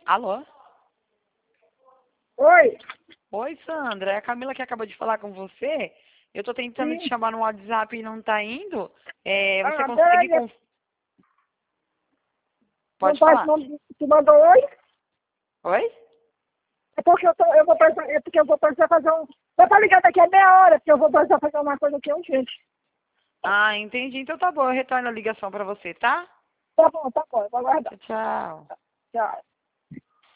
Alô? Oi? Oi, Sandra. É a Camila que acabou de falar com você. Eu tô tentando te Sim. chamar no WhatsApp e não tá indo. Você Ah, consegue... peraí. Não Pode pode, falar. não, tu mandou oi? Oi? É porque eu vou precisar fazer um... Eu tô ligando daqui a meia hora, porque eu vou precisar fazer uma coisa aqui urgente. Ah, entendi. Então tá bom. Eu retorno a ligação pra você, tá? Tá bom, eu vou aguardar. Tchau, tchau. Tchau.